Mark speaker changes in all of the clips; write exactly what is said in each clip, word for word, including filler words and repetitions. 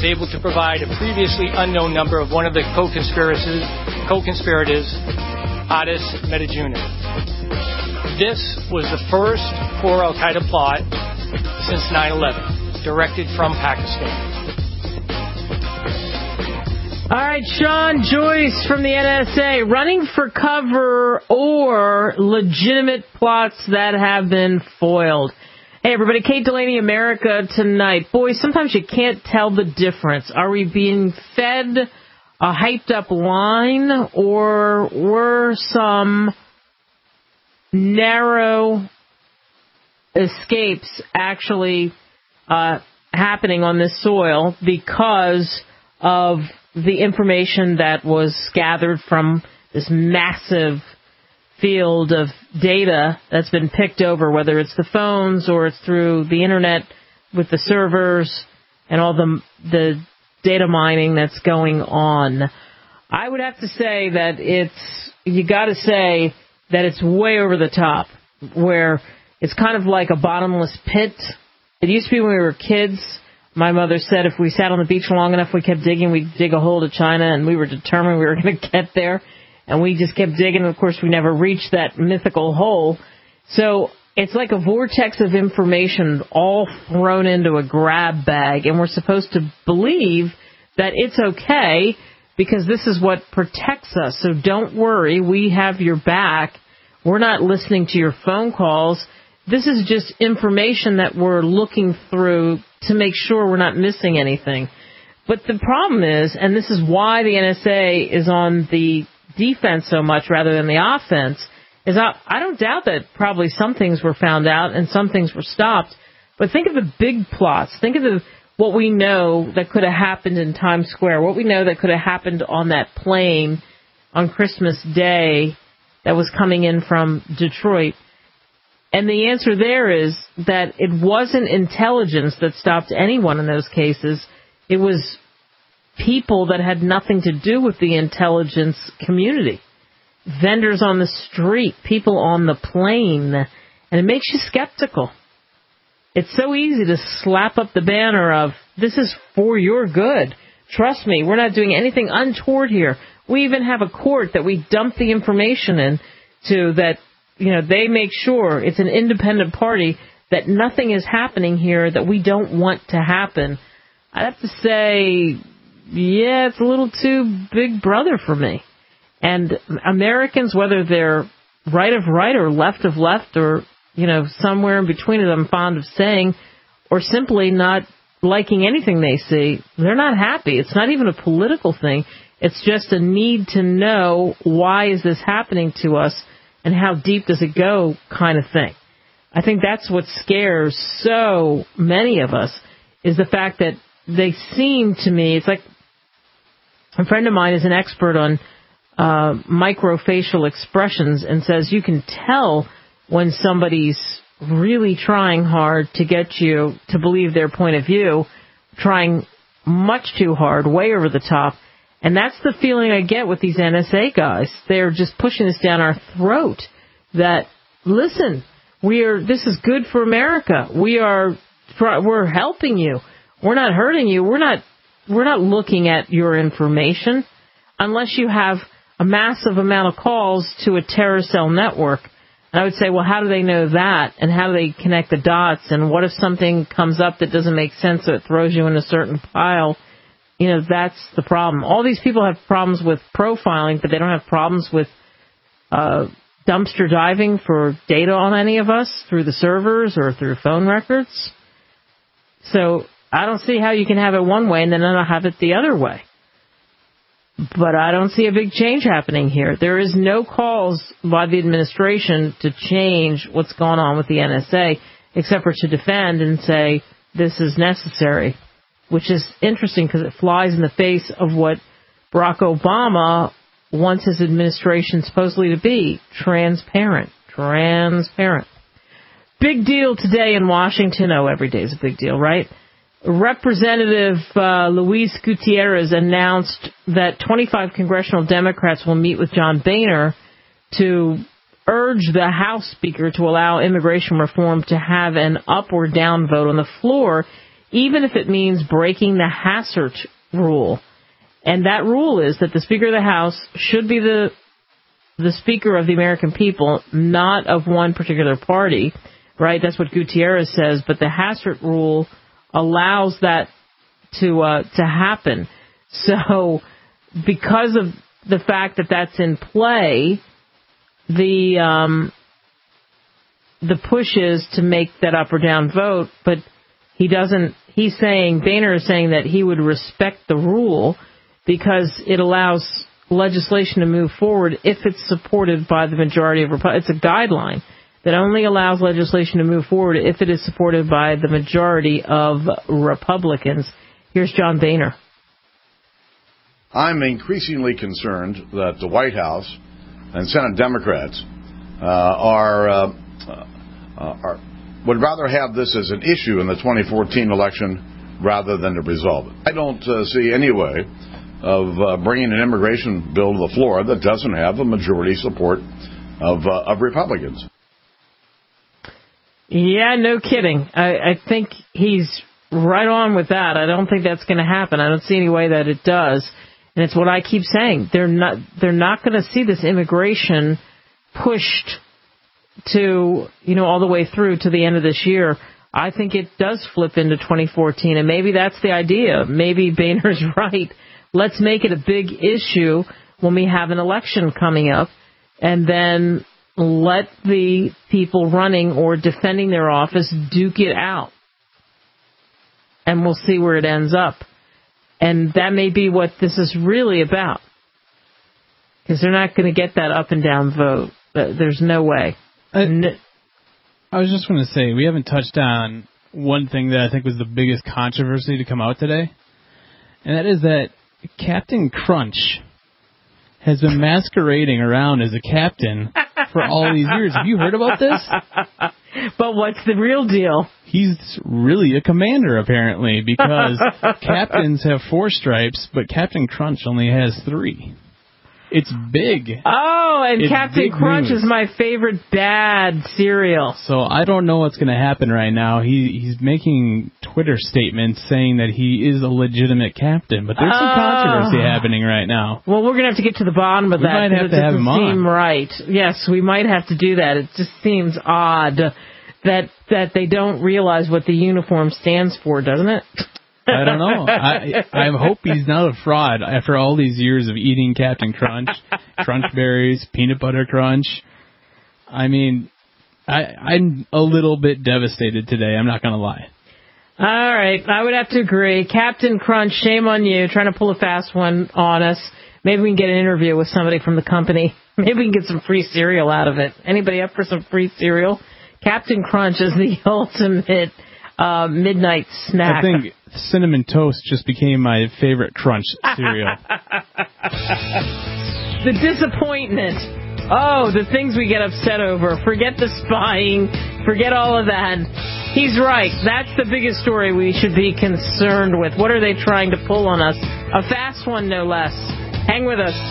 Speaker 1: was able to provide a previously unknown number of one of the co-conspirators, co-conspirators Addis Medjugorje. This was the first core al-Qaeda plot since nine eleven, directed from Pakistan.
Speaker 2: All right, Sean Joyce from the N S A, running for cover or legitimate plots that have been foiled. Hey, everybody, Kate Delaney, America Tonight. Boy, sometimes you can't tell the difference. Are we being fed a hyped-up line, or were some narrow escapes actually uh, happening on this soil because of the information that was gathered from this massive field of data that's been picked over, whether it's the phones or it's through the internet with the servers and all the the data mining that's going on? I would have to say that it's, you got to say that it's way over the top, where it's kind of like a bottomless pit. It used to be when we were kids. My mother said if we sat on the beach long enough, we kept digging, we'd dig a hole to China, and we were determined we were going to get there. And we just kept digging, and of course we never reached that mythical hole. So it's like a vortex of information all thrown into a grab bag, and we're supposed to believe that it's okay because this is what protects us. So don't worry, we have your back. We're not listening to your phone calls. This is just information that we're looking through to make sure we're not missing anything. But the problem is, and this is why the N S A is on the defense so much rather than the offense, is I, I don't doubt that probably some things were found out and some things were stopped. But think of the big plots. Think of the, what we know that could have happened in Times Square, what we know that could have happened on that plane on Christmas Day that was coming in from Detroit. And the answer there is that it wasn't intelligence that stopped anyone in those cases. It was people that had nothing to do with the intelligence community. Vendors on the street, people on the plane. And it makes you skeptical. It's so easy to slap up the banner of, this is for your good. Trust me, we're not doing anything untoward here. We even have a court that we dump the information in to that, you know, they make sure it's an independent party, that nothing is happening here that we don't want to happen. I have to say, yeah, it's a little too big brother for me. And Americans, whether they're right of right or left of left or, you know, somewhere in between, as I'm fond of saying, or simply not liking anything they see, they're not happy. It's not even a political thing. It's just a need to know, why is this happening to us and how deep does it go kind of thing. I think that's what scares so many of us, is the fact that they seem to me, it's like a friend of mine is an expert on uh, microfacial expressions and says you can tell when somebody's really trying hard to get you to believe their point of view, trying much too hard, way over the top. And that's the feeling I get with these N S A guys. They're just pushing this down our throat that, listen, we are, this is good for America. We are, we're helping you. We're not hurting you. We're not, we're not looking at your information unless you have a massive amount of calls to a terror cell network. And I would say, well, how do they know that? And how do they connect the dots? And what if something comes up that doesn't make sense, so it throws you in a certain pile? You know, that's the problem. All these people have problems with profiling, but they don't have problems with uh, dumpster diving for data on any of us through the servers or through phone records. So I don't see how you can have it one way and then not have it the other way. But I don't see a big change happening here. There is no calls by the administration to change what's going on with the N S A, except for to defend and say this is necessary, which is interesting because it flies in the face of what Barack Obama wants his administration supposedly to be, transparent. Transparent. Big deal today in Washington. Oh, every day is a big deal, right? Representative uh, Luis Gutierrez announced that twenty-five congressional Democrats will meet with John Boehner to urge the House Speaker to allow immigration reform to have an up or down vote on the floor. even if it means breaking the Hassert rule. And that rule is that the Speaker of the House should be the the Speaker of the American people, not of one particular party, right? That's what Gutierrez says, but the Hassert rule allows that to uh, to happen. So because of the fact that that's in play, the um, the push is to make that up or down vote, but he doesn't. He's saying, Boehner is saying that he would respect the rule because it allows legislation to move forward if it's supported by the majority of Republicans. It's a guideline that only allows legislation to move forward if it is supported by the majority of Republicans. Here's John Boehner.
Speaker 3: I'm increasingly concerned that the White House and Senate Democrats uh, are, uh, uh, are would rather have this as an issue in the twenty fourteen election rather than to resolve it. I don't uh, see any way of uh, bringing an immigration bill to the floor that doesn't have a majority support of uh, of Republicans.
Speaker 2: Yeah, no kidding. I, I think he's right on with that. I don't think that's going to happen. I don't see any way that it does. And it's what I keep saying. They're not they're not going to see this immigration pushed to, you know, all the way through to the end of this year. I think it does flip into twenty fourteen, and maybe that's the idea. Maybe Boehner's right. Let's make it a big issue when we have an election coming up, and then let the people running or defending their office duke it out. And we'll see where it ends up. And that may be what this is really about. Because they're not going to get that up and down vote. There's no way.
Speaker 4: I, I was just going to say, we haven't touched on one thing that I think was the biggest controversy to come out today. And that is that Captain Crunch has been masquerading around as a captain for all these years. Have you heard about this?
Speaker 2: But what's the real deal?
Speaker 4: He's really a commander, apparently, because captains have four stripes, but Captain Crunch only has three. It's big.
Speaker 2: Oh, and
Speaker 4: it's
Speaker 2: Captain Crunch news. Is my favorite bad cereal.
Speaker 4: So I don't know what's going to happen right now. He He's making Twitter statements saying that he is a legitimate captain, but there's some uh, controversy happening right now.
Speaker 2: Well, we're going to have to get to the bottom of
Speaker 4: we
Speaker 2: that.
Speaker 4: We might have to have him on.
Speaker 2: It doesn't seem right. Yes, we might have to do that. It just seems odd that that they don't realize what the uniform stands for, doesn't it?
Speaker 4: I don't know. I I hope he's not a fraud after all these years of eating Captain Crunch, Crunch Berries, Peanut Butter Crunch. I mean, I, I'm a little bit devastated today. I'm not going to lie.
Speaker 2: All right. I would have to agree. Captain Crunch, shame on you, trying to pull a fast one on us. Maybe we can get an interview with somebody from the company. Maybe we can get some free cereal out of it. Anybody up for some free cereal? Captain Crunch is the ultimate uh, midnight snack.
Speaker 4: I think Cinnamon Toast just became my favorite Crunch cereal.
Speaker 2: The disappointment. Oh, the things we get upset over. Forget the spying. Forget all of that. He's right. That's the biggest story we should be concerned with. What are they trying to pull on us? A fast one, no less. Hang with us.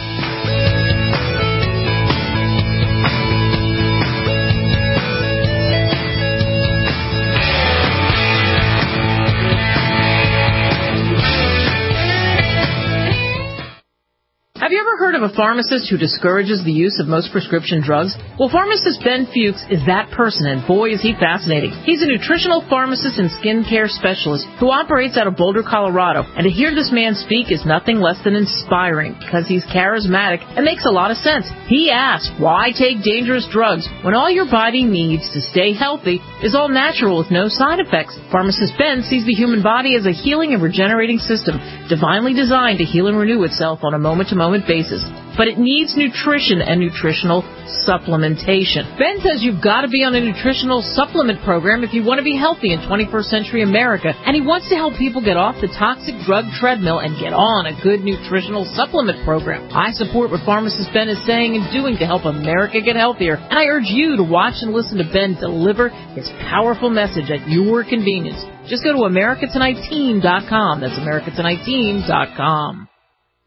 Speaker 2: Have you ever heard of a pharmacist who discourages the use of most prescription drugs? Well, pharmacist Ben Fuchs is that person, and boy, is he fascinating. He's a nutritional pharmacist and skincare specialist who operates out of Boulder, Colorado, and to hear this man speak is nothing less than inspiring because he's charismatic and makes a lot of sense. He asks, why take dangerous drugs when all your body needs to stay healthy is all natural with no side effects? Pharmacist Ben sees the human body as a healing and regenerating system, divinely designed to heal and renew itself on a moment-to-moment basis, but it needs nutrition and nutritional supplementation. Ben says you've got to be on a nutritional supplement program if you want to be healthy in twenty-first century America, and he wants to help people get off the toxic drug treadmill and get on a good nutritional supplement program. I support what pharmacist Ben is saying and doing to help America get healthier, and I urge you to watch and listen to Ben deliver his powerful message at your convenience. Just go to America Tonight Team dot com. That's America Tonight Team dot com.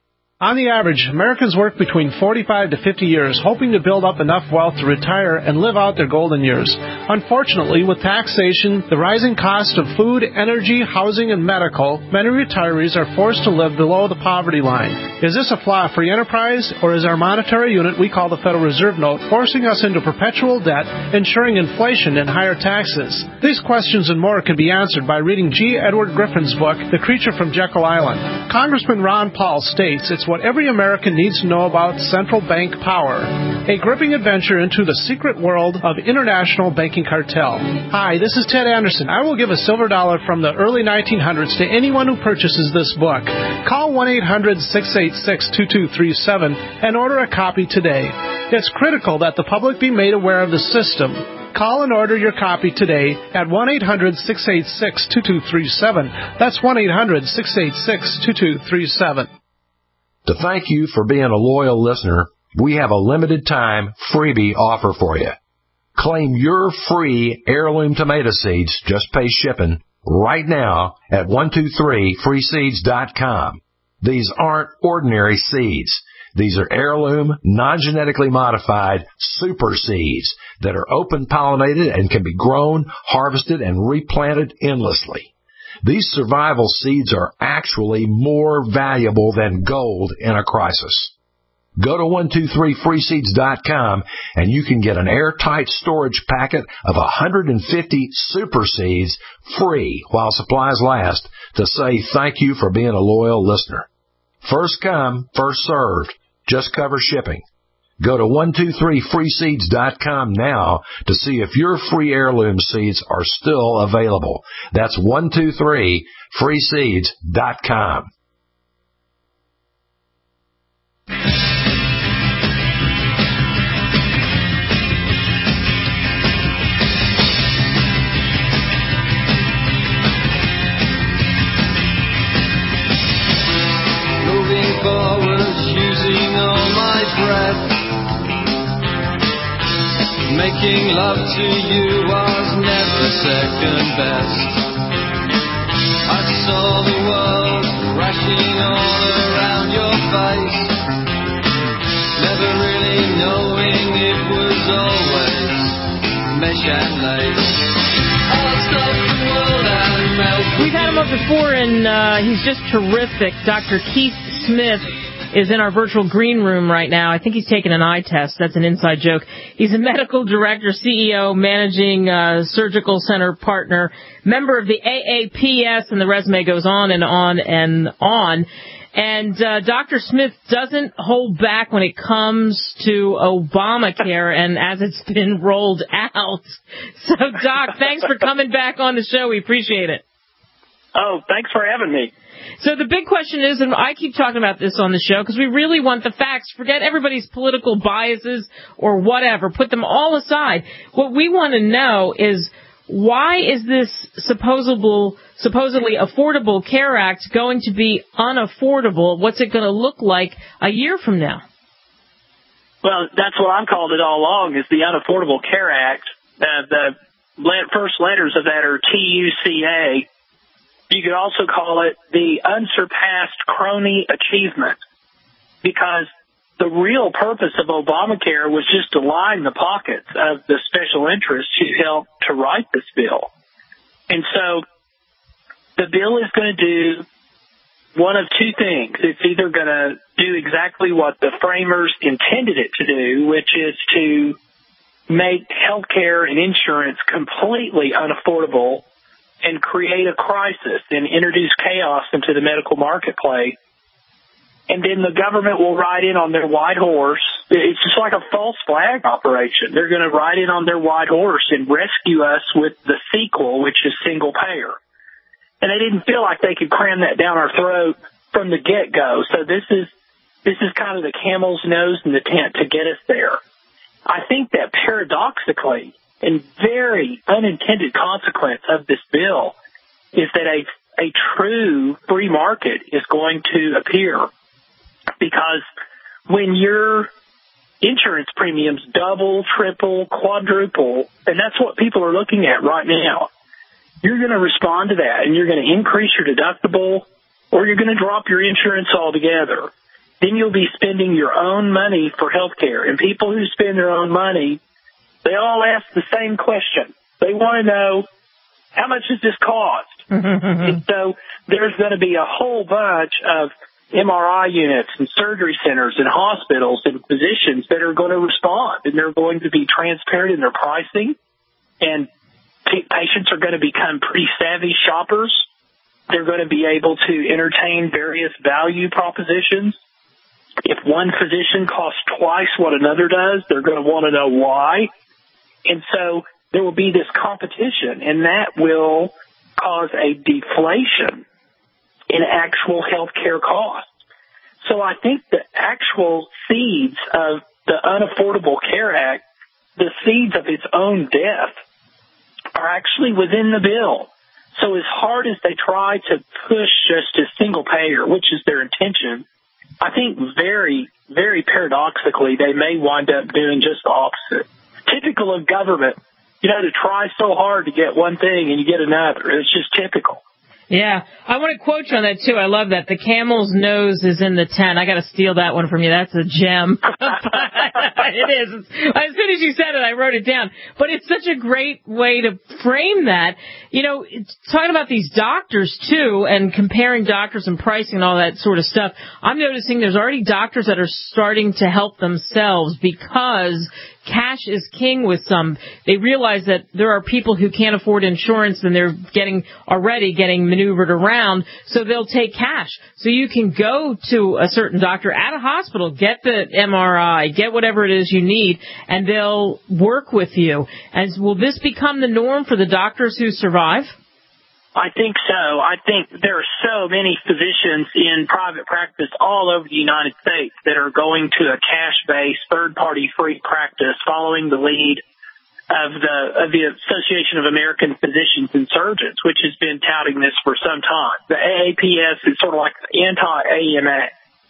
Speaker 5: On the average, Americans work between forty-five to fifty years, hoping to build up enough wealth to retire and live out their golden years. Unfortunately, with taxation, the rising cost of food, energy, housing, and medical, many retirees are forced to live below the poverty line. Is this a flaw free enterprise, or is our monetary unit we call the Federal Reserve Note forcing us into perpetual debt, ensuring inflation and higher taxes? These questions and more can be answered by reading G. Edward Griffin's book, The Creature from Jekyll Island. Congressman Ron Paul states it's what every American needs to know about central bank power. A gripping adventure into the secret world of international banking cartel. Hi, this is Ted Anderson. I will give a silver dollar from the early nineteen hundreds to anyone who purchases this book. Call one eight hundred, six eight six, two two three seven and order a copy today. It's critical that the public be made aware of the system. Call and order your copy today at one eight hundred, six eight six, two two three seven. That's one eight hundred, six eight six, two two three seven.
Speaker 6: To thank you for being a loyal listener, we have a limited time freebie offer for you. Claim your free heirloom tomato seeds, just pay shipping, right now at one two three free seeds dot com. These aren't ordinary seeds. These are heirloom, non-genetically modified super seeds that are open-pollinated and can be grown, harvested, and replanted endlessly. These survival seeds are actually more valuable than gold in a crisis. Go to one two three free seeds dot com and you can get an airtight storage packet of one hundred fifty super seeds free while supplies last to say thank you for being a loyal listener. First come, first served. Just cover shipping. Go to one two three free seeds dot com now to see if your free heirloom seeds are still available. That's one two three free seeds dot com.
Speaker 7: Moving forward, using all my breath. Making love to you was never second best. I saw the world crashing all around your face, never really knowing it was always mesh and lace. I'll stop the world and melt.
Speaker 2: We've had him up before, and uh, he's just terrific. Doctor Keith Smith is in our virtual green room right now. I think he's taking an eye test. That's an inside joke. He's a medical director, C E O, managing uh, surgical center partner, member of the A A P S, and the resume goes on and on and on. And uh, Doctor Smith doesn't hold back when it comes to Obamacare and as it's been rolled out. So, Doc, thanks for coming back on the show. We appreciate it.
Speaker 8: Oh, thanks for having me.
Speaker 2: So the big question is, and I keep talking about this on the show, because we really want the facts. Forget everybody's political biases or whatever. Put them all aside. What we want to know is, why is this supposable, supposedly Affordable Care Act going to be unaffordable? What's it going to look like a year from now?
Speaker 8: Well, that's what I've called it all along, is the Unaffordable Care Act. Uh, the first letters of that are T U C A. You could also call it the unsurpassed crony achievement, because the real purpose of Obamacare was just to line the pockets of the special interests who helped to write this bill. And so the bill is going to do one of two things. It's either going to do exactly what the framers intended it to do, which is to make health care and insurance completely unaffordable and create a crisis and introduce chaos into the medical marketplace. And then the government will ride in on their white horse. It's just like a false flag operation. They're going to ride in on their white horse and rescue us with the sequel, which is single payer. And they didn't feel like they could cram that down our throat from the get-go. So this is this is kind of the camel's nose in the tent to get us there. I think that paradoxically, and very unintended consequence of this bill, is that a a true free market is going to appear, because when your insurance premiums double, triple, quadruple, and that's what people are looking at right now, you're going to respond to that, and you're going to increase your deductible, or you're going to drop your insurance altogether. then you'll be spending your own money for health care. And people who spend their own money, they all ask the same question. They want to know, how much does this cost? And so there's going to be a whole bunch of M R I units and surgery centers and hospitals and physicians that are going to respond, and they're going to be transparent in their pricing, and p- patients are going to become pretty savvy shoppers. They're going to be able to entertain various value propositions. If one physician costs twice what another does, they're going to want to know why. And so there will be this competition, and that will cause a deflation in actual health care costs. So I think the actual seeds of the Unaffordable Care Act, the seeds of its own death, are actually within the bill. So as hard as they try to push just a single payer, which is their intention, I think very, very paradoxically, they may wind up doing just the opposite. Typical of government, you know, to try so hard to get one thing and you get another. It's just typical.
Speaker 2: Yeah, I want to quote you on that, too. I love that. The camel's nose is in the tent. I got to steal that one from you. That's a gem. It is. As soon as you said it, I wrote it down. But it's such a great way to frame that. You know, it's talking about these doctors, too, and comparing doctors and pricing and all that sort of stuff. I'm noticing there's already doctors that are starting to help themselves because cash is king with some. They realize that there are people who can't afford insurance and they're getting already getting maneuvered around, so they'll take cash. So you can go to a certain doctor at a hospital, get the M R I, get whatever it is you need, and they'll work with you. And will this become the norm for the doctors who survive?
Speaker 8: I think so. I think there are so many physicians in private practice all over the United States that are going to a cash-based, third-party free practice following the lead of the of the Association of American Physicians and Surgeons, which has been touting this for some time. The A A P S is sort of like the anti-A M A.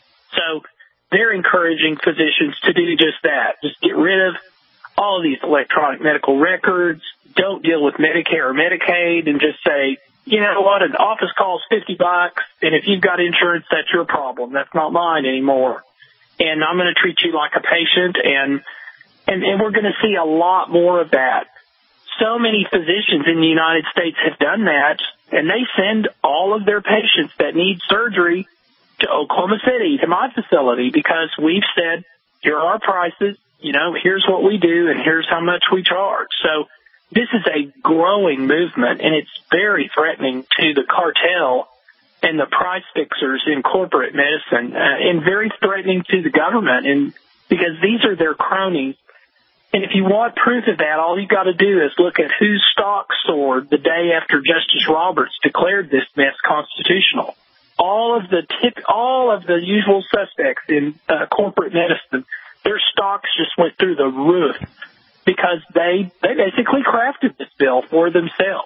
Speaker 8: So they're encouraging physicians to do just that. Just get rid of all of these electronic medical records. Don't deal with Medicare or Medicaid, and just say, you know what, an office call is fifty bucks, and if you've got insurance, that's your problem. That's not mine anymore. And I'm going to treat you like a patient, and, and, and we're going to see a lot more of that. So many physicians in the United States have done that, and they send all of their patients that need surgery to Oklahoma City, to my facility, because we've said, here are our prices, you know, here's what we do, and here's how much we charge. So this is a growing movement, and it's very threatening to the cartel and the price fixers in corporate medicine, uh, and very threatening to the government, and because these are their cronies. And if you want proof of that, all you got to do is look at whose stock soared the day after Justice Roberts declared this mess constitutional. All of the tip, all of the usual suspects in uh, corporate medicine, their stocks just went through the roof, because they, they basically crafted this bill for themselves.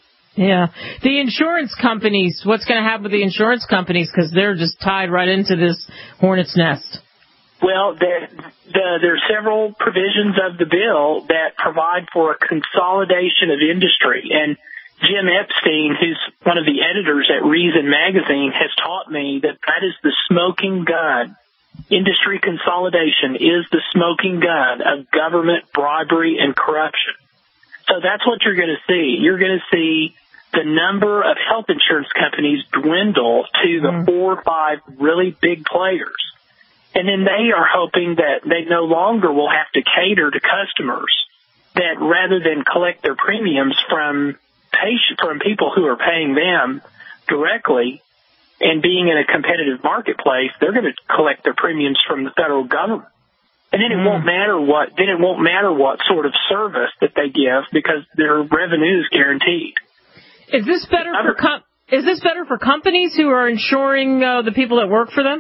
Speaker 2: Yeah. The insurance companies, what's going to happen with the insurance companies? Because they're just tied right into this hornet's nest.
Speaker 8: Well, there, the, there are several provisions of the bill that provide for a consolidation of industry. And Jim Epstein, who's one of the editors at Reason Magazine, has taught me that that is the smoking gun. Industry consolidation is the smoking gun of government bribery and corruption. So that's what you're going to see. You're going to see the number of health insurance companies dwindle to the mm. four or five really big players. And then they are hoping that they no longer will have to cater to customers, that rather than collect their premiums from patient, from people who are paying them directly, and being in a competitive marketplace, they're going to collect their premiums from the federal government. And then it mm. won't matter what, then it won't matter what sort of service that they give, because their revenue is guaranteed.
Speaker 2: Is this better for com- is this better for companies who are insuring uh, the people that work for them?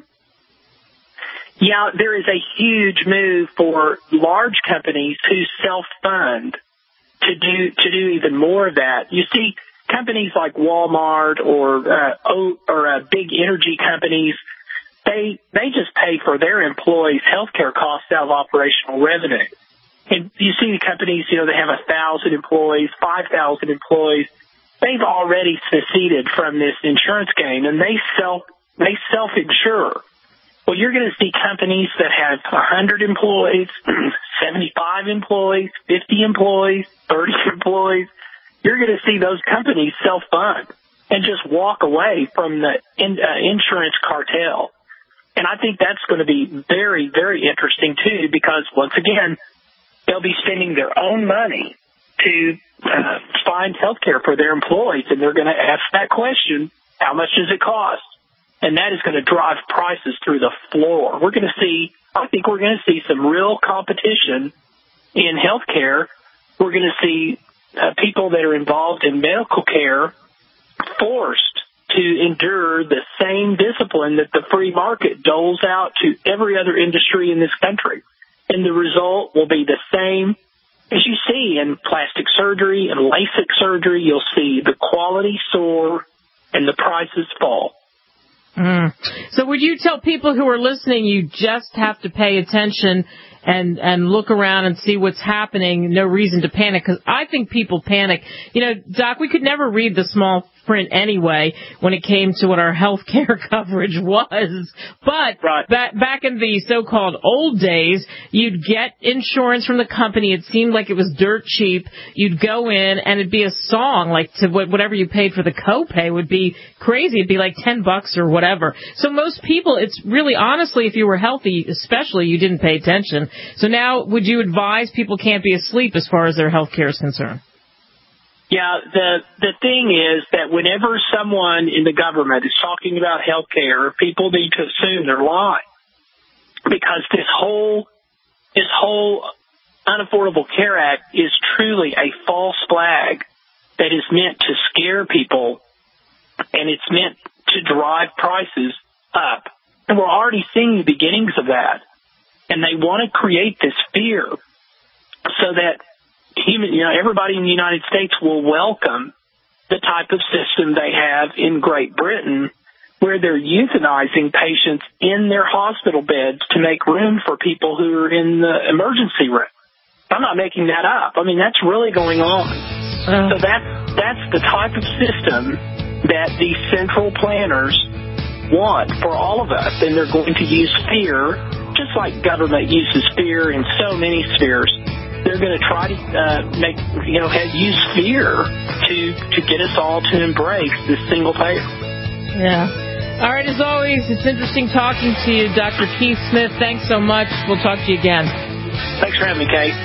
Speaker 8: Yeah, there is a huge move for large companies who self-fund to do, to do even more of that. You see, companies like Walmart or uh, o, or uh, big energy companies, they they just pay for their employees' health care costs out of operational revenue. And you see the companies, you know, they have a thousand employees, five thousand employees. They've already seceded from this insurance game, and they self they self insure. Well, you're going to see companies that have one hundred employees, seventy-five employees, fifty employees, thirty employees. You're going to see those companies self-fund and just walk away from the in, uh, insurance cartel. And I think that's going to be very, very interesting, too, because, once again, they'll be spending their own money to uh, find health care for their employees, and they're going to ask that question, how much does it cost? And that is going to drive prices through the floor. We're going to see, I think we're going to see some real competition in healthcare. We're going to see uh, people that are involved in medical care forced to endure the same discipline that the free market doles out to every other industry in this country. And the result will be the same as you see in plastic surgery and LASIK surgery. You'll see the quality soar and the prices fall.
Speaker 2: Mm. So would you tell people who are listening you just have to pay attention and and look around and see what's happening, no reason to panic? Because I think people panic. You know, Doc, we could never read the small print anyway when it came to what our health care coverage was. But
Speaker 8: right.
Speaker 2: back, back in the so-called old days, you'd get insurance from the company. It seemed like it was dirt cheap. You'd go in and it'd be a song, like to whatever you paid for the copay would be crazy. It'd be like ten bucks or whatever. So most people, it's really, honestly, if you were healthy, especially, you didn't pay attention. So now would you advise people can't be asleep as far as their health care is concerned?
Speaker 8: Yeah, the the thing is that whenever someone in the government is talking about health care, people need to assume they're lying, because this whole this whole Unaffordable Care Act is truly a false flag that is meant to scare people, and it's meant to drive prices up. And we're already seeing the beginnings of that. And they want to create this fear so that Human, you know, everybody in the United States will welcome the type of system they have in Great Britain, where they're euthanizing patients in their hospital beds to make room for people who are in the emergency room. I'm not making that up. I mean, that's really going on. Uh, so that, that's the type of system that these central planners want for all of us, and they're going to use fear, just like government uses fear in so many spheres. They're going to try to uh, make, you know, have, use fear to to get us all to embrace this single payer.
Speaker 2: Yeah. All right, as always, it's interesting talking to you, Doctor Keith Smith. Thanks so much. We'll talk to you again.
Speaker 8: Thanks for having me, Kate.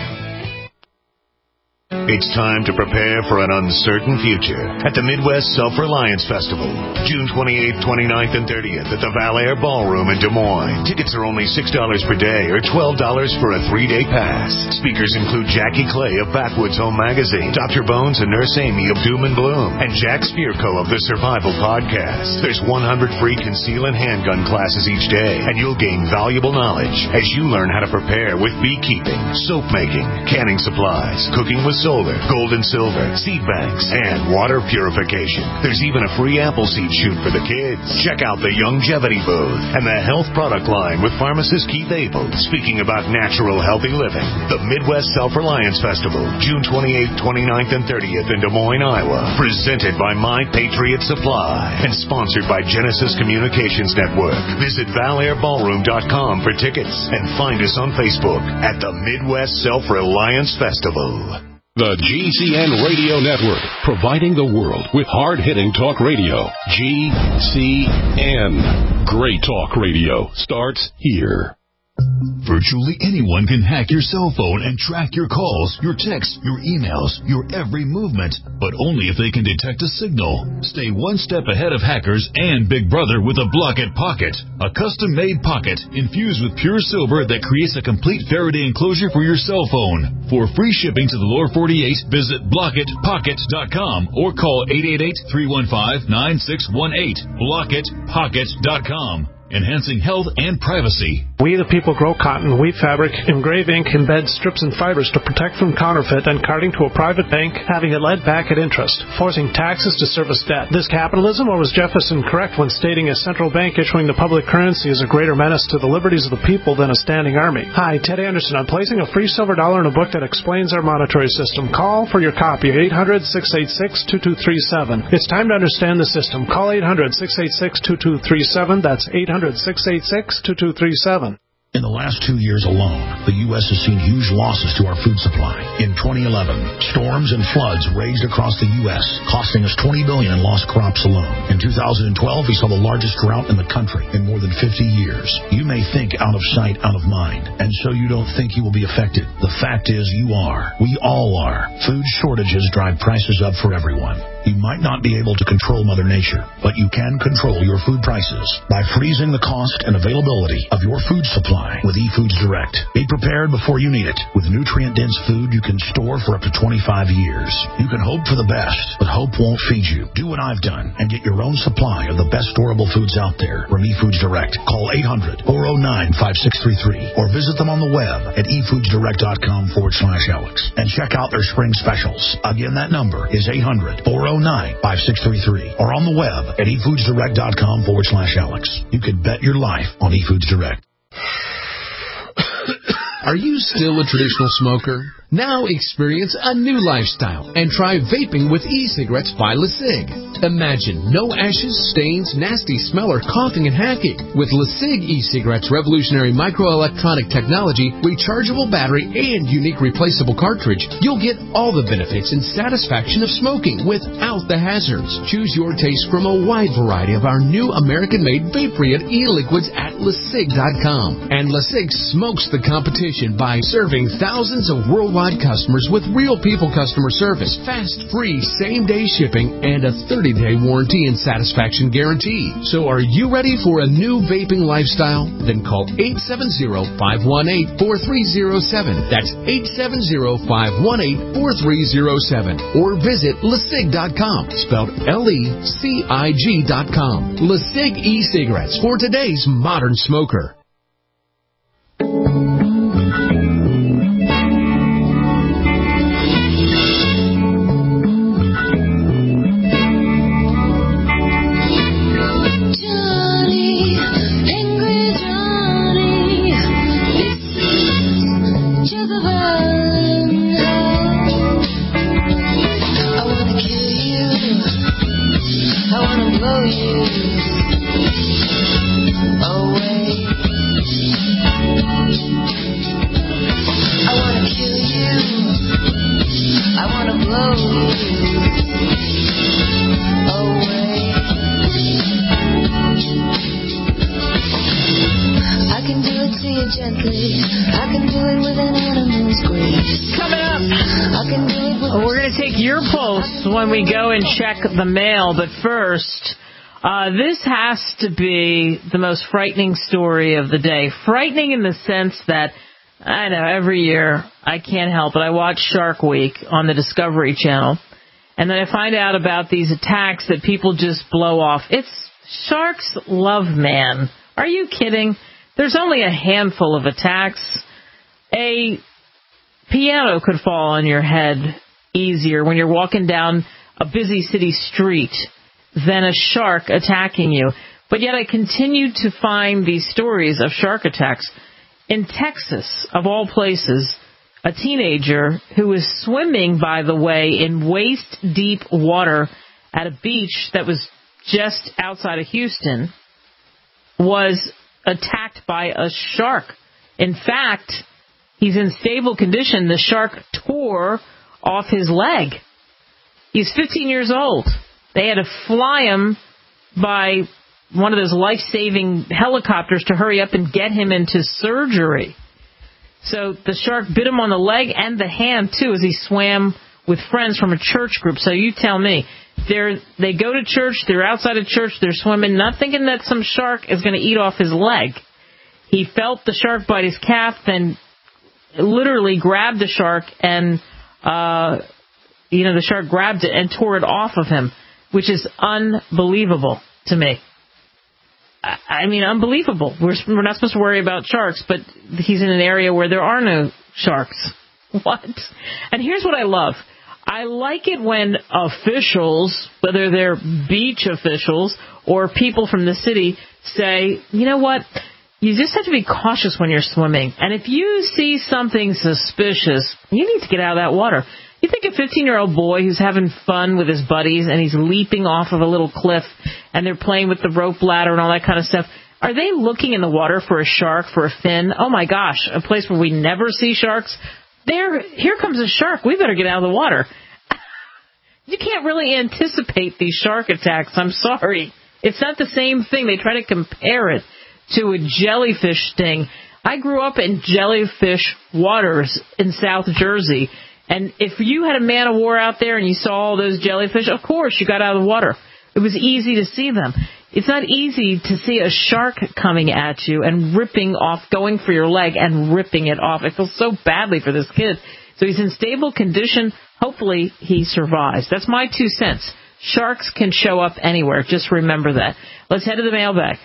Speaker 9: It's time to prepare for an uncertain future at the Midwest Self-Reliance Festival, June twenty-eighth, twenty-ninth, and thirtieth at the Valair Ballroom in Des Moines. Tickets are only six dollars per day or twelve dollars for a three-day pass. Speakers include Jackie Clay of Backwoods Home Magazine, Doctor Bones and Nurse Amy of Doom and Bloom, and Jack Spirko of the Survival Podcast. There's one hundred free conceal and handgun classes each day, and you'll gain valuable knowledge as you learn how to prepare with beekeeping, soap making, canning supplies, cooking with solar, gold and silver, seed banks, and water purification. There's even a free apple seed shoot for the kids. Check out the Longevity booth and the health product line with pharmacist Keith Abel, speaking about natural, healthy living. The Midwest Self-Reliance Festival, June twenty-eighth, twenty-ninth, and thirtieth in Des Moines, Iowa. Presented by My Patriot Supply and sponsored by Genesis Communications Network. Visit Valair Ballroom dot com for tickets and find us on Facebook at the Midwest Self-Reliance Festival.
Speaker 10: The G C N Radio Network, providing the world with hard-hitting talk radio. G C N. Great talk radio starts here.
Speaker 11: Virtually anyone can hack your cell phone and track your calls, your texts, your emails, your every movement, but only if they can detect a signal. Stay one step ahead of hackers and Big Brother with a Blockit Pocket, a custom-made pocket infused with pure silver that creates a complete Faraday enclosure for your cell phone. For free shipping to the lower forty-eight, visit blockit pocket dot com or call eight eight eight, three one five, nine six one eight. blockit pocket dot com. Enhancing health and privacy.
Speaker 5: We the people grow cotton, weave fabric, engrave ink, embed strips and fibers to protect from counterfeit and carting to a private bank, having it led back at interest, forcing taxes to service debt. This capitalism, or was Jefferson correct when stating a central bank issuing the public currency is a greater menace to the liberties of the people than a standing army? Hi, Ted Anderson. I'm placing a free silver dollar in a book that explains our monetary system. Call for your copy at eight hundred, six eight six, two two three seven. It's time to understand the system. Call eight hundred, six eight six, two two three seven. That's eight hundred, hundred, six eight six, two two three seven.
Speaker 12: In the last two years alone, the U S has seen huge losses to our food supply. In twenty eleven, storms and floods raged across the U S, costing us twenty billion dollars in lost crops alone. In two thousand twelve, we saw the largest drought in the country in more than fifty years. You may think out of sight, out of mind, and so you don't think you will be affected. The fact is you are. We all are. Food shortages drive prices up for everyone. You might not be able to control Mother Nature, but you can control your food prices by freezing the cost and availability of your food supply with eFoods Direct. Be prepared before you need it. With nutrient-dense food you can store for up to twenty-five years. You can hope for the best, but hope won't feed you. Do what I've done and get your own supply of the best storable foods out there from eFoods Direct. Call eight hundred, four oh nine, five six three three or visit them on the web at efoodsdirect.com forward slash Alex and check out their spring specials. Again, that number is eight hundred, four oh nine, five six three three or on the web at efoodsdirect.com forward slash Alex. You can bet your life on eFoods Direct.
Speaker 13: Are you still a traditional smoker? Now experience a new lifestyle and try vaping with e-cigarettes by LeSig. Imagine no ashes, stains, nasty smell, or coughing and hacking. With LeSig e-cigarettes' revolutionary microelectronic technology, rechargeable battery, and unique replaceable cartridge, you'll get all the benefits and satisfaction of smoking without the hazards. Choose your taste from a wide variety of our new American-made Vaporeon e-liquids at LeSig dot com. And LeSig smokes the competition by serving thousands of worldwide customers with real people customer service, fast, free, same-day shipping, and a thirty-day warranty and satisfaction guarantee. So are you ready for a new vaping lifestyle? Then call eight seven zero, five one eight, four three zero seven. That's eight seven zero, five one eight, four three zero seven. Or visit LeSig dot com, spelled L E C I G dot com. LeSig e-cigarettes for today's modern smoker.
Speaker 2: When we go and check the mail, but first, uh, this has to be the most frightening story of the day. Frightening in the sense that, I know, every year I can't help it. I watch Shark Week on the Discovery Channel, and then I find out about these attacks that people just blow off. It's sharks love man. Are you kidding? There's only a handful of attacks. A piano could fall on your head easier when you're walking down a busy city street than a shark attacking you. But yet I continue to find these stories of shark attacks. In Texas, of all places, a teenager who was swimming, by the way, in waist-deep water at a beach that was just outside of Houston was attacked by a shark. In fact, he's in stable condition. The shark tore off his leg. He's fifteen years old. They had to fly him by one of those life-saving helicopters to hurry up and get him into surgery. So the shark bit him on the leg and the hand, too, as he swam with friends from a church group. So you tell me. They're, they go to church, they're outside of church, they're swimming, not thinking that some shark is going to eat off his leg. He felt the shark bite his calf, then literally grabbed the shark and... Uh, you know, the shark grabbed it and tore it off of him, which is unbelievable to me. I, I mean, unbelievable. We're, we're not supposed to worry about sharks, but he's in an area where there are no sharks. What? And here's what I love. I like it when officials, whether they're beach officials or people from the city, say, you know what? You just have to be cautious when you're swimming. And if you see something suspicious, you need to get out of that water. You think a fifteen-year-old boy who's having fun with his buddies and he's leaping off of a little cliff and they're playing with the rope ladder and all that kind of stuff, Are they looking in the water for a shark, for a fin? Oh, my gosh, a place where we never see sharks? There, here comes a shark. We better get out of the water. You can't really anticipate these shark attacks. I'm sorry. It's not the same thing. They try to compare it to a jellyfish sting. I grew up in jellyfish waters in South Jersey, and if you had a man of war out there and you saw all those jellyfish, of course you got out of the water. It was easy to see them. It's not easy to see a shark coming at you and ripping off, going for your leg and ripping it off. I feel so badly for this kid. So he's in stable condition. Hopefully he survives. That's my two cents. Sharks can show up anywhere. Just remember that. Let's head to the mailbag.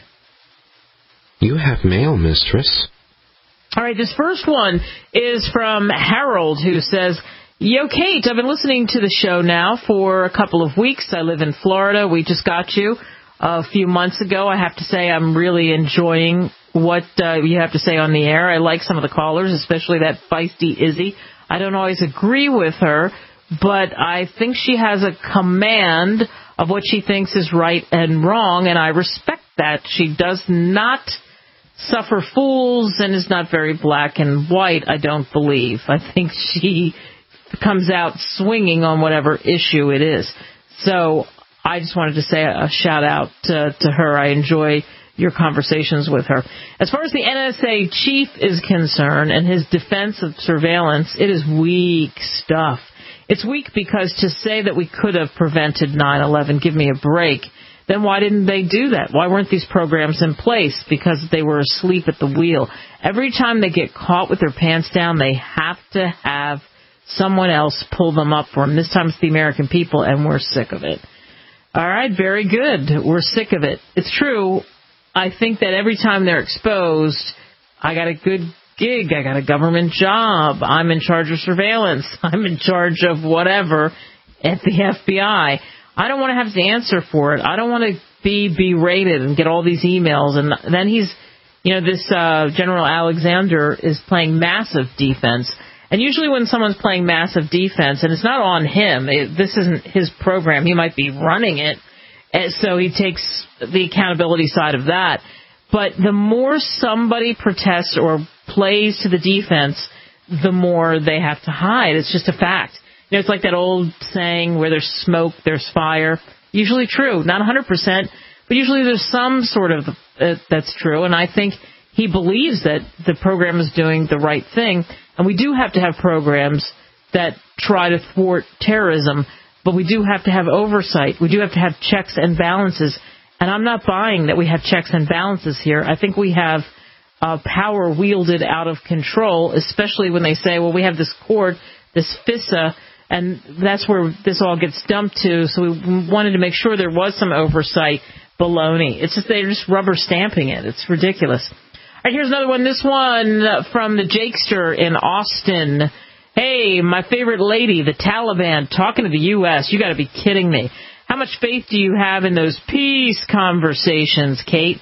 Speaker 14: You have mail, mistress.
Speaker 2: All right, this first one is from Harold, who says, Yo, Kate, I've been listening to the show now for a couple of weeks. I live in Florida. We just got you a few months ago. I have to say I'm really enjoying what uh, you have to say on the air. I like some of the callers, especially that feisty Izzy. I don't always agree with her, but I think she has a command of what she thinks is right and wrong, and I respect that. She does not suffer fools and is not very black and white, I don't believe. I think she comes out swinging on whatever issue it is. So I just wanted to say a shout out to, to her. I enjoy your conversations with her. As far as the N S A chief is concerned and his defense of surveillance, it is weak stuff. It's weak because to say that we could have prevented nine eleven, give me a break, then why didn't they do that? Why weren't these programs in place? Because they were asleep at the wheel. Every time they get caught with their pants down, they have to have someone else pull them up for them. This time it's the American people, and we're sick of it. All right, very good. We're sick of it. It's true. I think that every time they're exposed, I got a good gig, I got a government job, I'm in charge of surveillance, I'm in charge of whatever at the F B I. I don't want to have to answer for it. I don't want to be berated and get all these emails. And then he's, you know, this uh, General Alexander is playing massive defense. And usually when someone's playing massive defense, and it's not on him, it, this isn't his program, he might be running it, and so he takes the accountability side of that. But the more somebody protests or plays to the defense, the more they have to hide. It's just a fact. You know, it's like that old saying, where there's smoke, there's fire. Usually true. Not one hundred percent, but usually there's some sort of uh, that's true. And I think he believes that the program is doing the right thing. And we do have to have programs that try to thwart terrorism, but we do have to have oversight. We do have to have checks and balances. And I'm not buying that we have checks and balances here. I think we have uh, power wielded out of control, especially when they say, well, we have this court, this FISA, and that's where this all gets dumped to. So we wanted to make sure there was some oversight. Baloney. It's just they're just rubber stamping it. It's ridiculous. All right, here's another one. This one from the Jakester in Austin. Hey, my favorite lady, the Taliban, talking to the U S You got to be kidding me. How much faith do you have in those peace conversations, Kate?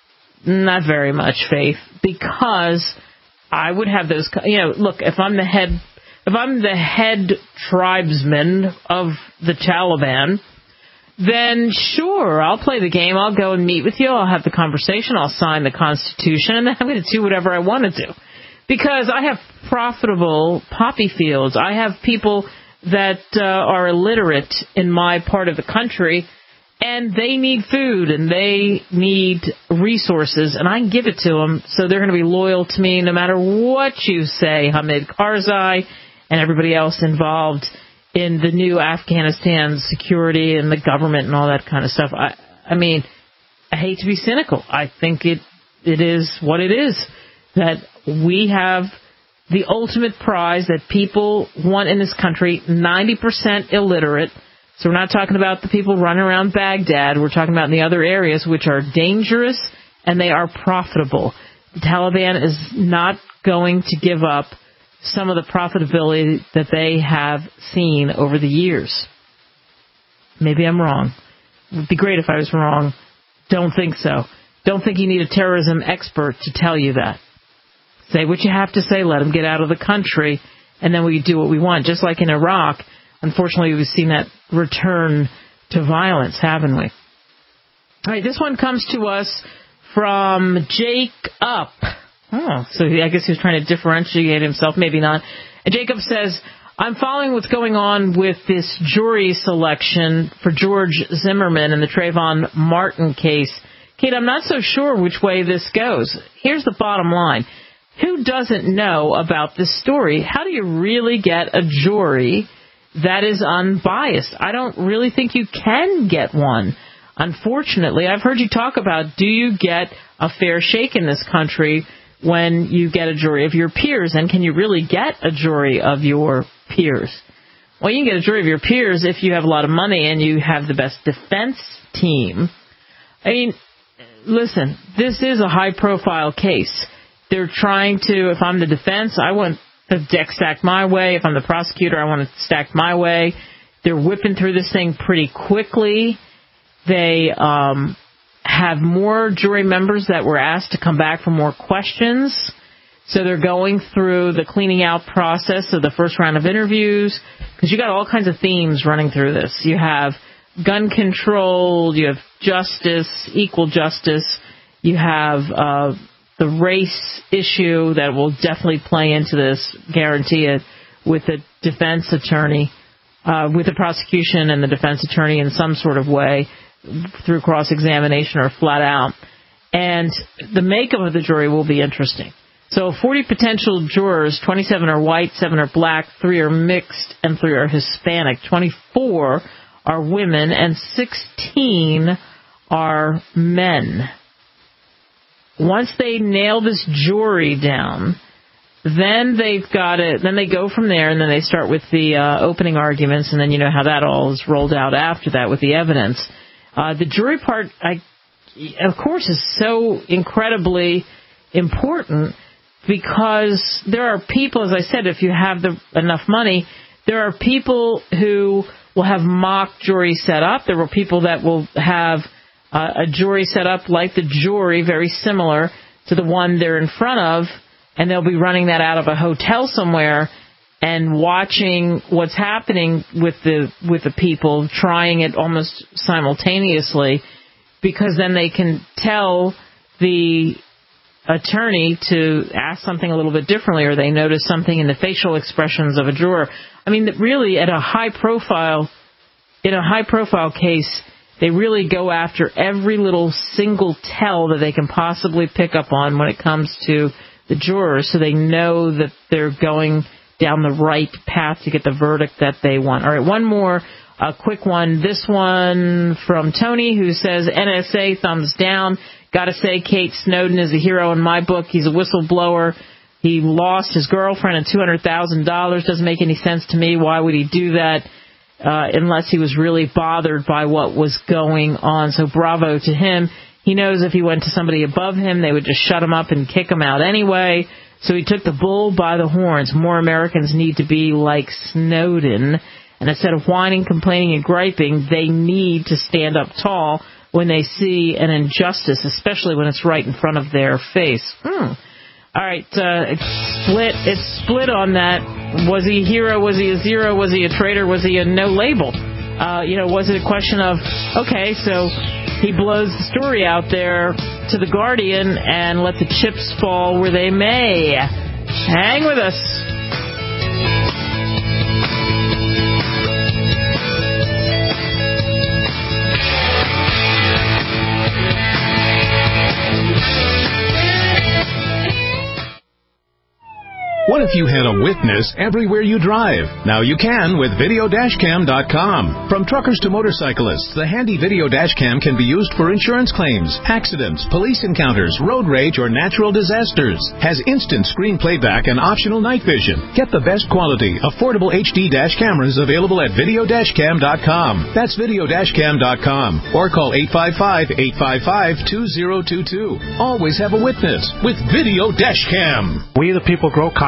Speaker 2: Not very much faith, because I would have those, you know, look, if I'm the head, if I'm the head tribesman of the Taliban, then sure, I'll play the game. I'll go and meet with you. I'll have the conversation. I'll sign the Constitution, and then I'm going to do whatever I want to do. Because I have profitable poppy fields. I have people that uh, are illiterate in my part of the country, and they need food, and they need resources, and I can give it to them, so they're going to be loyal to me no matter what you say, Hamid Karzai and everybody else involved in the new Afghanistan security and the government and all that kind of stuff. I, I mean, I hate to be cynical. I think it it is what it is, that we have the ultimate prize that people want in this country, ninety percent illiterate. So we're not talking about the people running around Baghdad. We're talking about in the other areas, which are dangerous and they are profitable. The Taliban is not going to give up some of the profitability that they have seen over the years. Maybe I'm wrong. It would be great if I was wrong. Don't think so. Don't think you need a terrorism expert to tell you that. Say what you have to say, let them get out of the country, and then we do what we want. Just like in Iraq, unfortunately, we've seen that return to violence, haven't we? All right, this one comes to us from Jake Up. Oh, so he, I guess he was trying to differentiate himself. Maybe not. And Jacob says, I'm following what's going on with this jury selection for George Zimmerman in the Trayvon Martin case. Kate, I'm not so sure which way this goes. Here's the bottom line. Who doesn't know about this story? How do you really get a jury that is unbiased? I don't really think you can get one. Unfortunately, I've heard you talk about, do you get a fair shake in this country when you get a jury of your peers? And can you really get a jury of your peers? Well, you can get a jury of your peers if you have a lot of money and you have the best defense team. I mean, listen, this is a high-profile case. They're trying to, if I'm the defense, I want the deck stacked my way. If I'm the prosecutor, I want it stacked my way. They're whipping through this thing pretty quickly. They um, have more jury members that were asked to come back for more questions. So they're going through the cleaning out process of the first round of interviews, because you got all kinds of themes running through this. You have gun control, you have justice, equal justice, you have uh, the race issue that will definitely play into this, guarantee it, with the defense attorney, uh, with the prosecution and the defense attorney in some sort of way, through cross-examination or flat out. And the makeup of the jury will be interesting. So forty potential jurors, twenty-seven are white, seven are black, three are mixed, and three are Hispanic. twenty-four are women, and sixteen are men. Once they nail this jury down, then they've got it. Then they go from there, and then they start with the uh, opening arguments, and then you know how that all is rolled out after that with the evidence. Uh, the jury part, I, of course, is so incredibly important because there are people, as I said, if you have the, enough money, there are people who will have mock juries set up. There were people that will have uh, a jury set up like the jury, very similar to the one they're in front of, and they'll be running that out of a hotel somewhere and watching what's happening with the with the people, trying it almost simultaneously, because then they can tell the attorney to ask something a little bit differently, or they notice something in the facial expressions of a juror. I mean, really, at a high profile, in a high profile case, they really go after every little single tell that they can possibly pick up on when it comes to the jurors, so they know that they're going down the right path to get the verdict that they want. All right, one more a quick one. This one from Tony, who says, N S A, thumbs down. Gotta say, Kate Snowden is a hero in my book. He's a whistleblower. He lost his girlfriend and two hundred thousand dollars. Doesn't make any sense to me. Why would he do that uh, unless he was really bothered by what was going on? So bravo to him. He knows if he went to somebody above him, they would just shut him up and kick him out anyway. So he took the bull by the horns. More Americans need to be like Snowden. And instead of whining, complaining, and griping, they need to stand up tall when they see an injustice, especially when it's right in front of their face. Hmm. All right, uh, it's split. It's split on that. Was he a hero? Was he a zero? Was he a traitor? Was he a no label? Uh, you know, was it a question of, okay, so he blows the story out there to the Guardian and let the chips fall where they may. Hang with us.
Speaker 15: What if you had a witness everywhere you drive? Now you can with video dash cam dot com. From truckers to motorcyclists, the handy Video Dash Cam can be used for insurance claims, accidents, police encounters, road rage, or natural disasters. Has instant screen playback and optional night vision. Get the best quality, affordable H D dash cameras available at video dash cam dot com. That's video dash cam dot com. Or call eight five five, eight five five, two zero two two. Always have a witness with Video Dash Cam.
Speaker 5: We the people grow cotton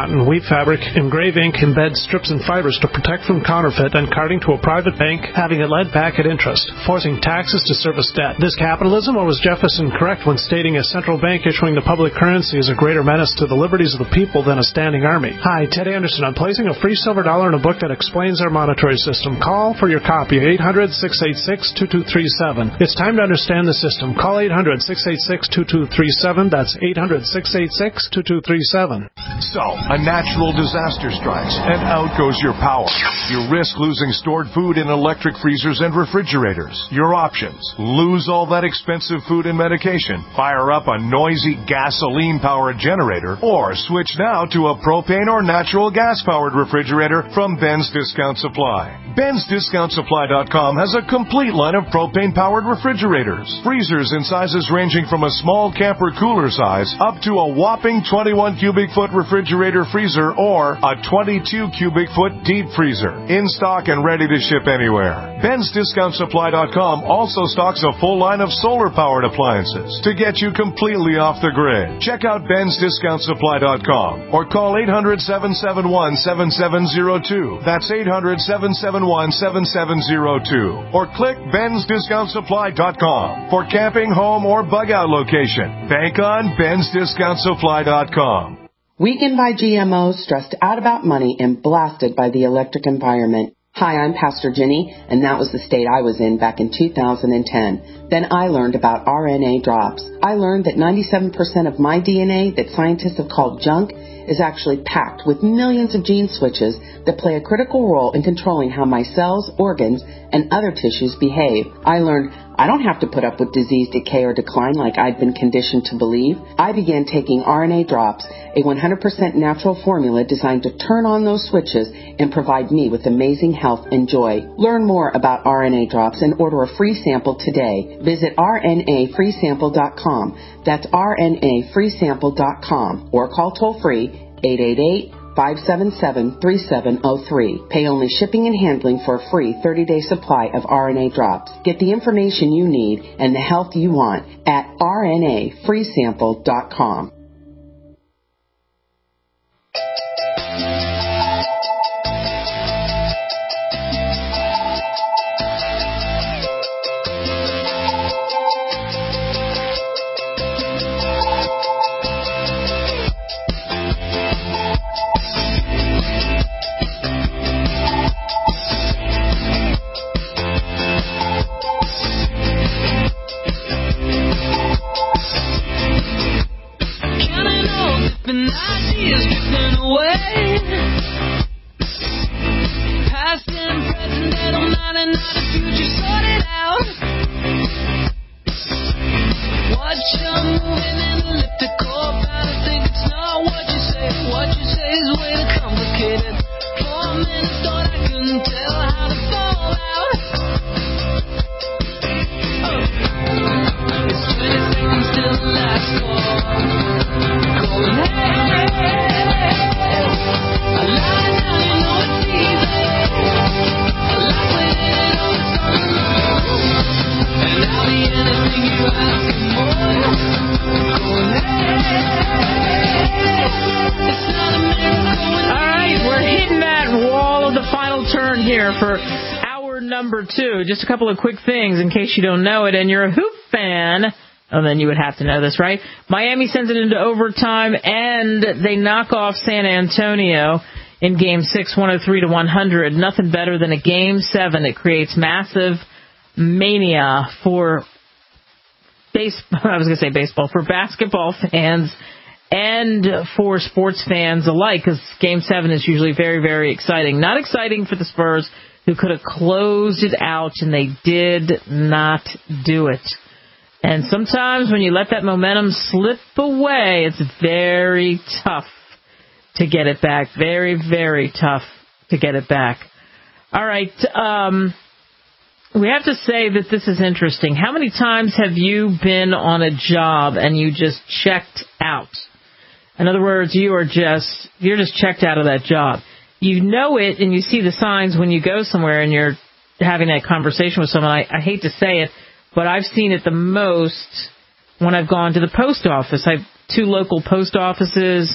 Speaker 5: cotton, wheat fabric, engrave ink, embed strips and fibers to protect from counterfeit, and carting to a private bank, having it led back at interest, forcing taxes to service debt. This capitalism, or was Jefferson correct when stating a central bank issuing the public currency is a greater menace to the liberties of the people than a standing army? Hi, Ted Anderson. I'm placing a free silver dollar in a book that explains our monetary system. Call for your copy, eight hundred, six eight six, two two three seven. It's time to understand the system. Call eight hundred, six eight six, two two three seven. That's eight hundred, six eight six, two two three seven.
Speaker 16: So, a natural disaster strikes, and out goes your power. You risk losing stored food in electric freezers and refrigerators. Your options: lose all that expensive food and medication, fire up a noisy gasoline-powered generator, or switch now to a propane or natural gas-powered refrigerator from Ben's Discount Supply. Ben's Discount Supply dot com has a complete line of propane-powered refrigerators. Freezers in sizes ranging from a small camper cooler size up to a whopping twenty-one cubic foot refrigerator freezer or a twenty-two cubic foot deep freezer. In stock and ready to ship anywhere. Ben's Discount Supply dot com also stocks a full line of solar-powered appliances to get you completely off the grid. Check out Ben's Discount Supply dot com or call eight hundred, seven seven one, seven seven zero two. That's eight hundred, seven seven one, seven seven zero two. Or click Ben's Discount Supply dot com for camping, home, or bug-out location. Bank on Ben's Discount Supply dot com.
Speaker 17: Weakened by G M Os, stressed out about money, and blasted by the electric environment. Hi, I'm Pastor Jenny, and that was the state I was in back in two thousand ten. Then I learned about R N A drops. I learned that ninety-seven percent of my D N A that scientists have called junk is actually packed with millions of gene switches that play a critical role in controlling how my cells, organs, and other tissues behave. I learned I don't have to put up with disease, decay, or decline like I'd been conditioned to believe. I began taking R N A drops, a one hundred percent natural formula designed to turn on those switches and provide me with amazing health and joy. Learn more about R N A drops and order a free sample today. Visit R N A free sample dot com. That's R N A free sample dot com or call toll free eight eight eight, five seven seven, three seven zero three. Pay only shipping and handling for a free thirty-day supply of R N A drops. Get the information you need and the health you want at R N A free sample dot com.
Speaker 2: Just a couple of quick things in case you don't know it and you're a Hoop fan. Oh, then you would have to know this, right? Miami sends it into overtime and they knock off San Antonio in Game six, one oh three to one hundred. Nothing better than a Game seven. It creates massive mania for base. I was going to say baseball, for basketball fans and for sports fans alike, because Game seven is usually very, very exciting. Not exciting for the Spurs, who could have closed it out, and they did not do it. And sometimes when you let that momentum slip away, it's very tough to get it back. Very, very tough to get it back. All right. Um, we have to say that this is interesting. How many times have you been on a job and you just checked out? In other words, you are just, you're just checked out of that job. You know it, and you see the signs when you go somewhere and you're having that conversation with someone. I, I hate to say it, but I've seen it the most when I've gone to the post office. I have two local post offices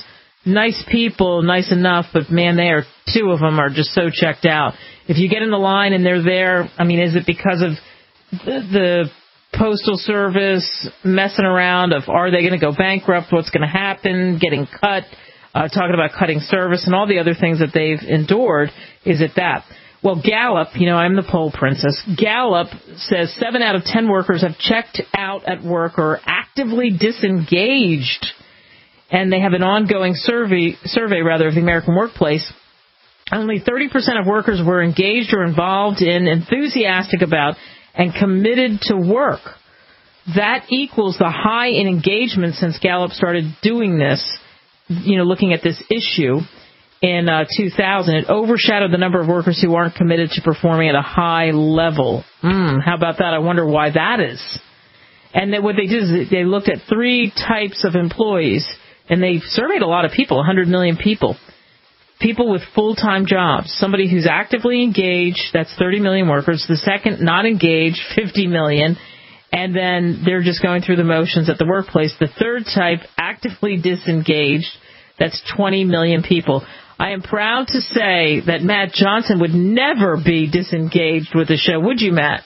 Speaker 2: nice people, nice enough, but man, they are, two of them are just so checked out. If you get in the line and they're there, I mean, is it because of the, the Postal Service messing around of are they going to go bankrupt, what's going to happen, getting cut, uh, talking about cutting service and all the other things that they've endured? Is it that? Well, Gallup, you know, I'm the poll princess. Gallup says seven out of ten workers have checked out at work or are actively disengaged. And they have an ongoing survey, survey rather, of the American workplace. Only thirty percent of workers were engaged or involved in, enthusiastic about, and committed to work. That equals the high in engagement since Gallup started doing this, you know, looking at this issue in uh, two thousand. It overshadowed the number of workers who aren't committed to performing at a high level. Mm, how about that? I wonder why that is. And then what they did is they looked at three types of employees, and they surveyed a lot of people, one hundred million people. People with full-time jobs, somebody who's actively engaged, that's thirty million workers. The second, not engaged, fifty million. And then they're just going through the motions at the workplace. The third type, actively disengaged, that's twenty million people. I am proud to say that Matt Johnson would never be disengaged with the show. Would you, Matt?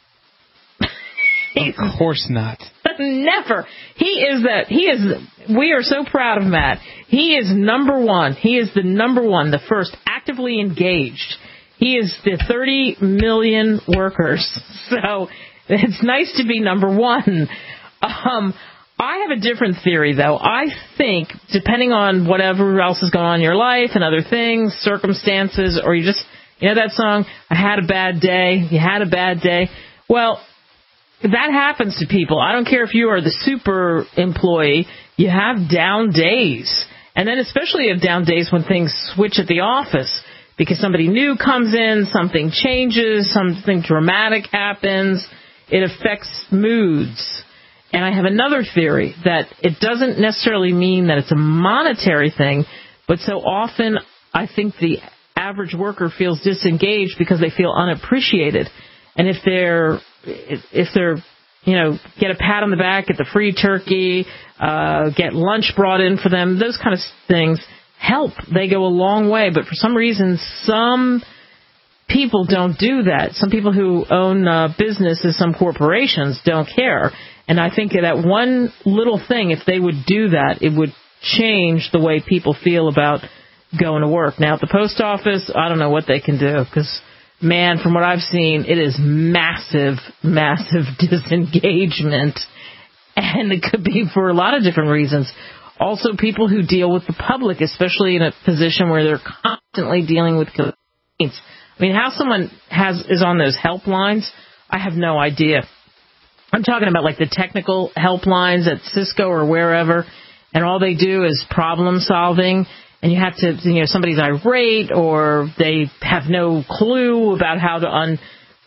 Speaker 4: Of course not.
Speaker 2: Never. He is that. He is. We are so proud of Matt. He is number one. He is the number one, the first actively engaged. He is the thirty million workers. So it's nice to be number one. Um, I have a different theory, though. I think, depending on whatever else is going on in your life and other things, circumstances, or you just, you know that song, I had a bad day, you had a bad day. Well, that happens to people. I don't care if you are the super employee, you have down days. And then especially you have down days when things switch at the office because somebody new comes in, something changes, something dramatic happens. It affects moods. And I have another theory that it doesn't necessarily mean that it's a monetary thing, but so often I think the average worker feels disengaged because they feel unappreciated. And if they're, if they're, you know, get a pat on the back, get the free turkey, uh, get lunch brought in for them, those kind of things help. They go a long way. But for some reason, some people don't do that. Some people who own uh, businesses, some corporations, don't care. And I think that one little thing, if they would do that, it would change the way people feel about going to work. Now, at the post office, I don't know what they can do because, man, from what I've seen, it is massive, massive disengagement. And it could be for a lot of different reasons. Also, people who deal with the public, especially in a position where they're constantly dealing with complaints. I mean, how someone has is on those helplines, I have no idea. I'm talking about like the technical helplines at Cisco or wherever, and all they do is problem solving. And you have to, you know, somebody's irate or they have no clue about how to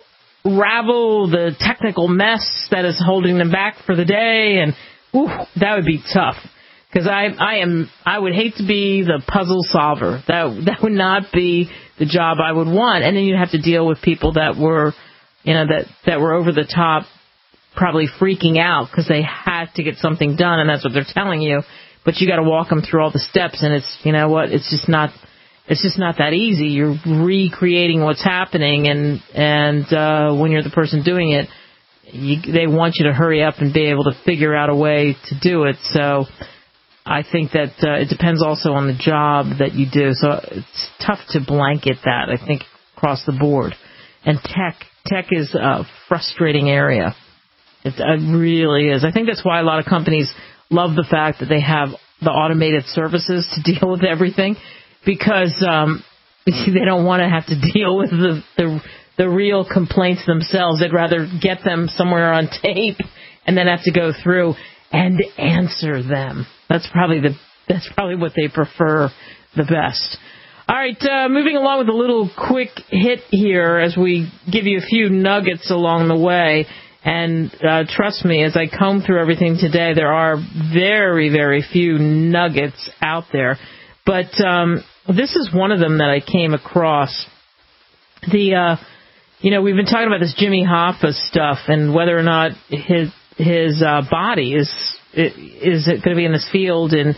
Speaker 2: unravel the technical mess that is holding them back for the day. And whew, that would be tough because I, I am, I would hate to be the puzzle solver. That that would not be the job I would want. And then you'd have to deal with people that were, you know, that, that were over the top, probably freaking out because they had to get something done, and that's what they're telling you. But you got to walk them through all the steps, and it's, you know what, it's just not, it's just not that easy. You're recreating what's happening, and and uh, when you're the person doing it, you, they want you to hurry up and be able to figure out a way to do it. So I think that uh, it depends also on the job that you do. So it's tough to blanket that, I think, across the board. And tech, tech is a frustrating area. It, it really is. I think that's why a lot of companies love the fact that they have the automated services to deal with everything, because um, they don't want to have to deal with the, the the real complaints themselves. They'd rather get them somewhere on tape and then have to go through and answer them. That's probably the that's probably what they prefer the best. All right, uh, moving along with a little quick hit here as we give you a few nuggets along the way. And uh, trust me, as I comb through everything today, there are very, very few nuggets out there. But um, this is one of them that I came across. The, uh, you know, we've been talking about this Jimmy Hoffa stuff and whether or not his his uh, body is is it going to be in this field in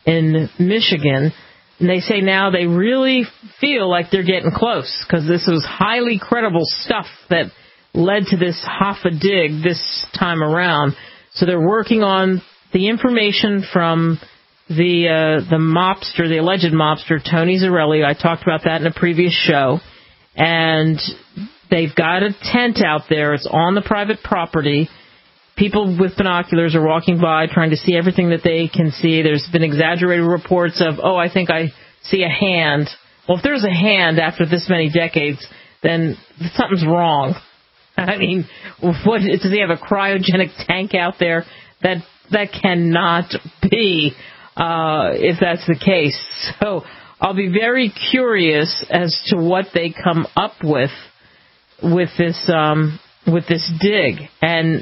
Speaker 2: in Michigan. And they say now they really feel like they're getting close because this was highly credible stuff that led to this Hoffa dig this time around. So they're working on the information from the uh, the mobster, the alleged mobster, Tony Zarelli. I talked about that in a previous show. And they've got a tent out there. It's on the private property. People with binoculars are walking by trying to see everything that they can see. There's been exaggerated reports of, oh, I think I see a hand. Well, if there's a hand after this many decades, then something's wrong. I mean, what, does he have a cryogenic tank out there? That that cannot be uh, if that's the case. So I'll be very curious as to what they come up with with this um, with this dig. And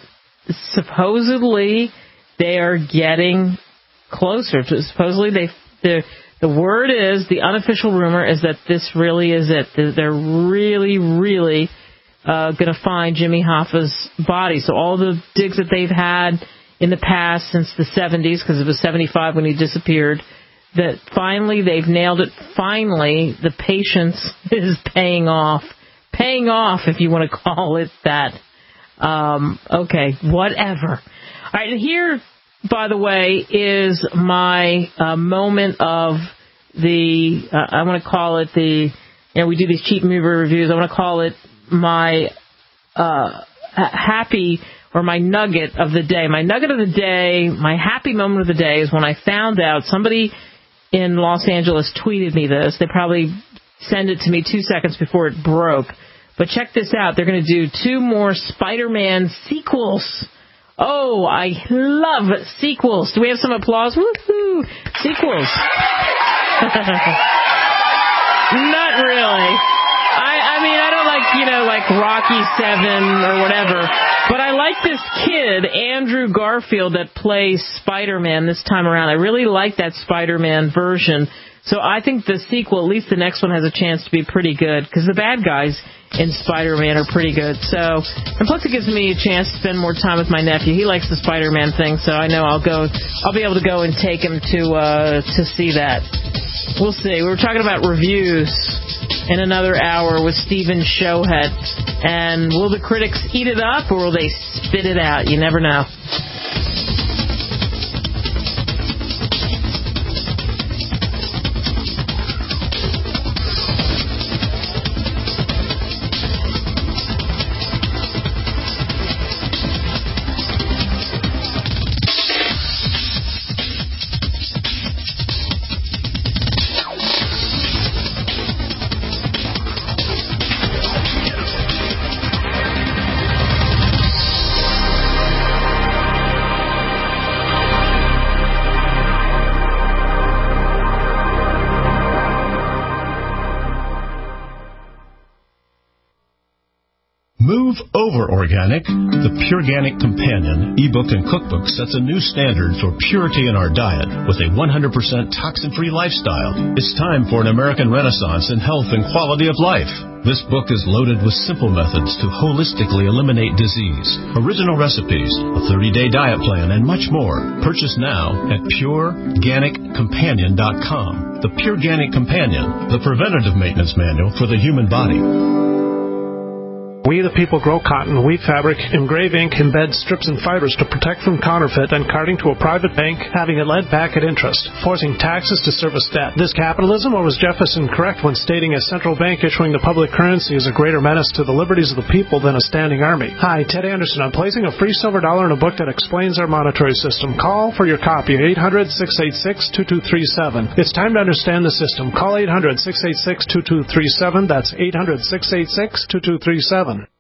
Speaker 2: supposedly they are getting closer. To, supposedly they the the word is, the unofficial rumor is that this really is it. They're really, really uh, going to find Jimmy Hoffa's body. So all the digs that they've had in the past since the seventies, because it was seventy-five when he disappeared, that finally they've nailed it. Finally, the patience is paying off. Paying off, if you want to call it that. Um, okay, whatever. All right, and here, by the way, is my uh, moment of the, uh, I want to call it the, you know, we do these cheap movie reviews. I want to call it my uh, happy or my nugget of the day. My nugget of the day, my happy moment of the day is when I found out somebody in Los Angeles tweeted me this. They probably send it to me two seconds before it broke. But check this out. They're going to do two more Spider-Man sequels. Oh, I love sequels. Do we have some applause? Woohoo! Sequels. Not really. I, I mean, I don't like, you know, like Rocky seven or whatever. But I like this kid, Andrew Garfield, that plays Spider-Man this time around. I really like that Spider-Man version. So I think the sequel, at least the next one, has a chance to be pretty good, because the bad guys in Spider-Man are pretty good. So, and plus it gives me a chance to spend more time with my nephew. He likes the Spider-Man thing, so I know I'll go. I'll be able to go and take him to uh, to see that. We'll see. We were talking about reviews in another hour with Stephen Showhead, and will the critics eat it up or will they spit it out? You never know.
Speaker 18: Move over organic. The Pureganic Companion ebook and cookbook sets a new standard for purity in our diet with a one hundred percent toxin-free lifestyle. It's time for an American renaissance in health and quality of life. This book is loaded with simple methods to holistically eliminate disease, original recipes, a thirty-day diet plan, and much more. Purchase now at pure ganic companion dot com. The Pureganic Companion, the preventative maintenance manual for the human body.
Speaker 5: We the people grow cotton, weave fabric, engrave ink, embed strips and fibers to protect from counterfeit and carting to a private bank, having it led back at interest, forcing taxes to service debt. This capitalism, or was Jefferson correct when stating a central bank issuing the public currency is a greater menace to the liberties of the people than a standing army? Hi, Ted Anderson. I'm placing a free silver dollar in a book that explains our monetary system. Call for your copy, eight hundred, six eight six, two two three seven. It's time to understand the system. Call eight hundred, six eight six, two two three seven. That's eight hundred, six eight six, two two three seven.